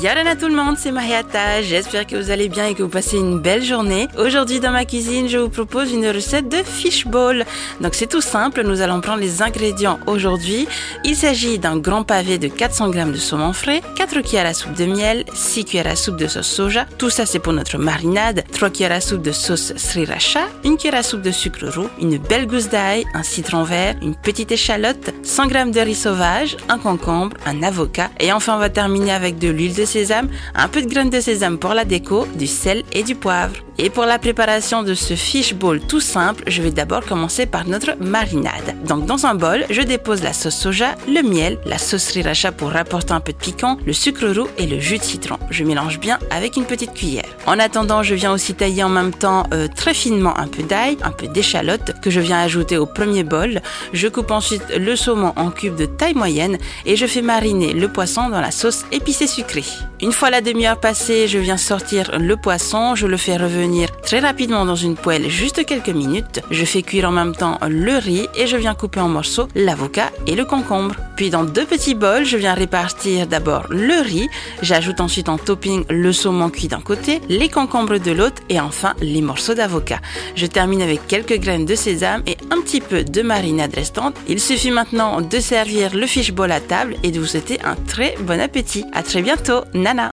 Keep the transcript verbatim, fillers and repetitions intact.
Yarana tout le monde, c'est Mariata, j'espère que vous allez bien et que vous passez une belle journée. Aujourd'hui dans ma cuisine, je vous propose une recette de fishball. Donc c'est tout simple, nous allons prendre les ingrédients aujourd'hui. Il s'agit d'un grand pavé de quatre cents grammes de saumon frais, quatre cuillères à soupe de miel, six cuillères à soupe de sauce soja. Tout ça c'est pour notre marinade, trois cuillères à soupe de sauce sriracha, une cuillère à soupe de sucre roux, une belle gousse d'ail, un citron vert, une petite échalote, cent grammes de riz sauvage, un concombre, un avocat et enfin on va terminer avec de l'huile de sésame, un peu de graines de sésame pour la déco, du sel et du poivre. Et pour la préparation de ce fishball tout simple, je vais d'abord commencer par notre marinade. Donc dans un bol, je dépose la sauce soja, le miel, la sauce sriracha pour rapporter un peu de piquant, le sucre roux et le jus de citron. Je mélange bien avec une petite cuillère. En attendant, je viens aussi tailler en même temps euh, très finement un peu d'ail, un peu d'échalote que je viens ajouter au premier bol. Je coupe ensuite le saumon en cubes de taille moyenne et je fais mariner le poisson dans la sauce épicée sucrée. Une fois la demi-heure passée, je viens sortir le poisson, je le fais revenir très rapidement dans une poêle juste quelques minutes. Je fais cuire en même temps le riz et je viens couper en morceaux l'avocat et le concombre. Puis dans deux petits bols, je viens répartir d'abord le riz. J'ajoute ensuite en topping le saumon cuit d'un côté, les concombres de l'autre et enfin les morceaux d'avocat. Je termine avec quelques graines de sésame et un petit peu de marinade restante. Il suffit maintenant de servir le fishball à table et de vous souhaiter un très bon appétit. À très bientôt, Nana!